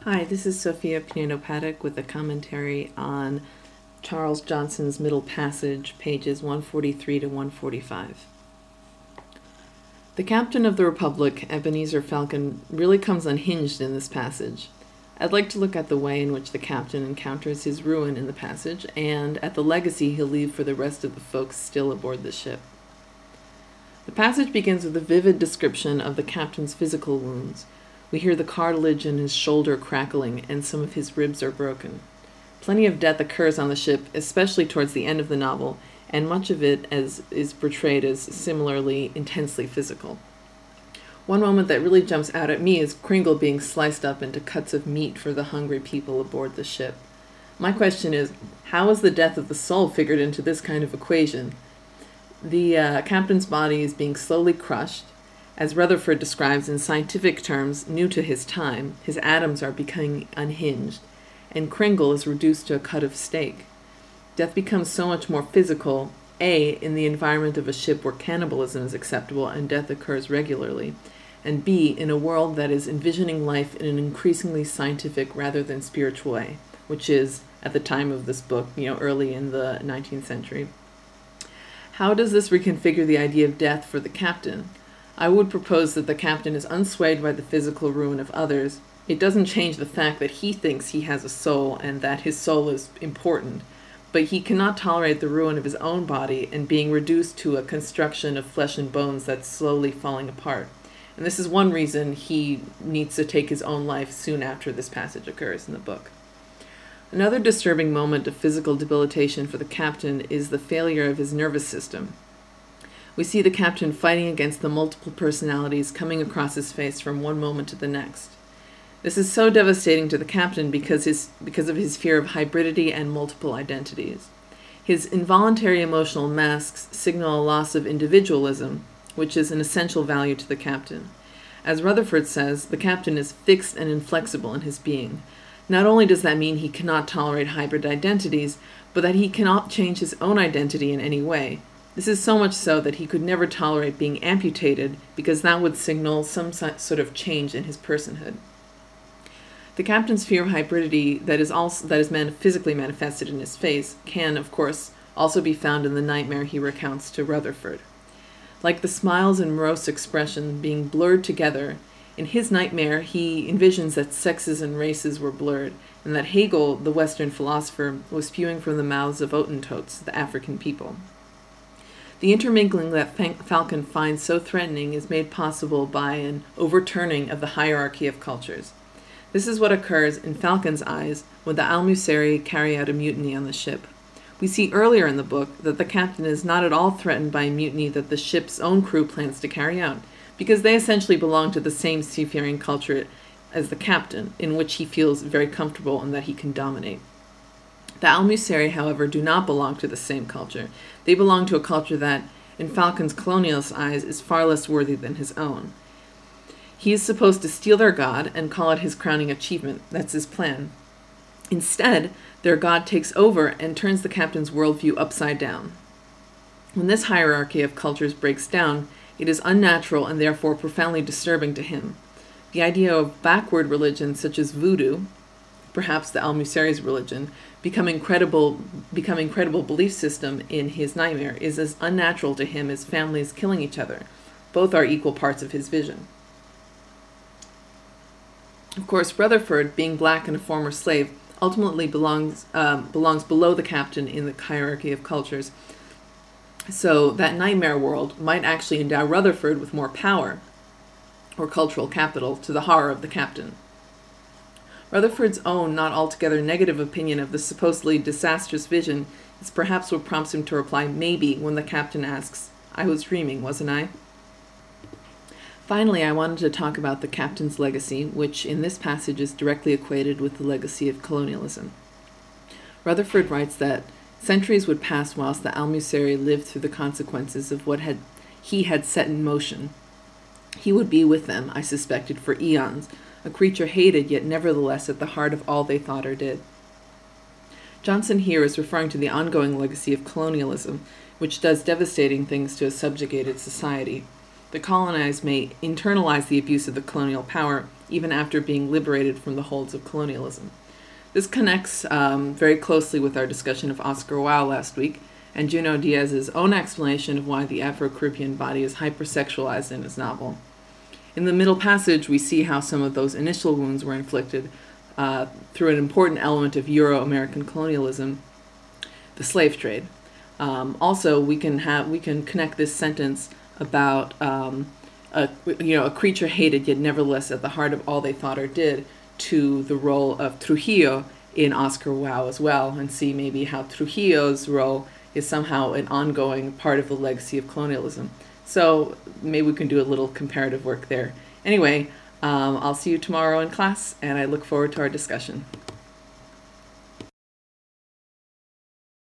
Hi, this is Sophia Pinedo-Paddock with a commentary on Charles Johnson's Middle Passage, pages 143 to 145. The captain of the Republic, Ebenezer Falcon, really comes unhinged in this passage. I'd like to look at the way in which the captain encounters his ruin in the passage, and at the legacy he'll leave for the rest of the folks still aboard the ship. The passage begins with a vivid description of the captain's physical wounds. We hear the cartilage in his shoulder crackling, and some of his ribs are broken. Plenty of death occurs on the ship, especially towards the end of the novel, and much of it is portrayed as similarly intensely physical. One moment that really jumps out at me is Kringle being sliced up into cuts of meat for the hungry people aboard the ship. My question is, how is the death of the soul figured into this kind of equation? The captain's body is being slowly crushed. As Rutherford describes in scientific terms new to his time, his atoms are becoming unhinged, and Kringle is reduced to a cut of steak. Death becomes so much more physical, A, in the environment of a ship where cannibalism is acceptable and death occurs regularly, and B, in a world that is envisioning life in an increasingly scientific rather than spiritual way, which is, at the time of this book, early in the 19th century. How does this reconfigure the idea of death for the captain? I would propose that the captain is unswayed by the physical ruin of others. It doesn't change the fact that he thinks he has a soul and that his soul is important, but he cannot tolerate the ruin of his own body and being reduced to a construction of flesh and bones that's slowly falling apart. And this is one reason he needs to take his own life soon after this passage occurs in the book. Another disturbing moment of physical debilitation for the captain is the failure of his nervous system. We see the captain fighting against the multiple personalities coming across his face from one moment to the next. This is so devastating to the captain because of his fear of hybridity and multiple identities. His involuntary emotional masks signal a loss of individualism, which is an essential value to the captain. As Rutherford says, the captain is fixed and inflexible in his being. Not only does that mean he cannot tolerate hybrid identities, but that he cannot change his own identity in any way. This is so much so that he could never tolerate being amputated because that would signal some sort of change in his personhood. The captain's fear of hybridity that is physically manifested in his face can, of course, also be found in the nightmare he recounts to Rutherford. Like the smiles and morose expression being blurred together, in his nightmare he envisions that sexes and races were blurred, and that Hegel, the Western philosopher, was spewing from the mouths of Otentotes, the African people. The intermingling that Falcon finds so threatening is made possible by an overturning of the hierarchy of cultures. This is what occurs in Falcon's eyes when the Almuseri carry out a mutiny on the ship. We see earlier in the book that the captain is not at all threatened by a mutiny that the ship's own crew plans to carry out, because they essentially belong to the same seafaring culture as the captain, in which he feels very comfortable and that he can dominate. The Almuseri, however, do not belong to the same culture. They belong to a culture that, in Falcon's colonialist eyes, is far less worthy than his own. He is supposed to steal their god and call it his crowning achievement. That's his plan. Instead, their god takes over and turns the captain's worldview upside down. When this hierarchy of cultures breaks down, it is unnatural and therefore profoundly disturbing to him. The idea of backward religions such as voodoo, perhaps the Almuseri's religion, becoming credible belief system in his nightmare is as unnatural to him as families killing each other. Both are equal parts of his vision. Of course, Rutherford, being black and a former slave, ultimately belongs below the captain in the hierarchy of cultures. So that nightmare world might actually endow Rutherford with more power, or cultural capital, to the horror of the captain. Rutherford's own not altogether negative opinion of the supposedly disastrous vision is perhaps what prompts him to reply maybe when the captain asks, "I was dreaming, wasn't I?" Finally, I wanted to talk about the captain's legacy, which in this passage is directly equated with the legacy of colonialism. Rutherford writes that centuries would pass whilst the Almuseri lived through the consequences of what he had set in motion. He would be with them, I suspected, for eons, a creature hated yet nevertheless at the heart of all they thought or did. Johnson here is referring to the ongoing legacy of colonialism, which does devastating things to a subjugated society. The colonized may internalize the abuse of the colonial power even after being liberated from the holds of colonialism. This connects very closely with our discussion of Oscar Wilde last week and Junot Diaz's own explanation of why the Afro-Caribbean body is hypersexualized in his novel. In the middle passage, we see how some of those initial wounds were inflicted through an important element of Euro-American colonialism, the slave trade. Also, we can connect this sentence about a creature hated yet nevertheless at the heart of all they thought or did to the role of Trujillo in Oscar Wilde as well, and see maybe how Trujillo's role is somehow an ongoing part of the legacy of colonialism. So maybe we can do a little comparative work there. Anyway, I'll see you tomorrow in class, and I look forward to our discussion.